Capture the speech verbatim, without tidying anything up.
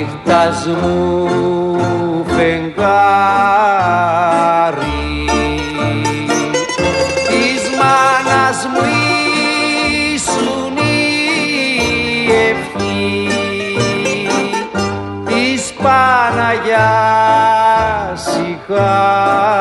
νύχτας μου φεγγάρι, της μάνας μου ήσουν η ευχή, της Παναγιάς η χάρη.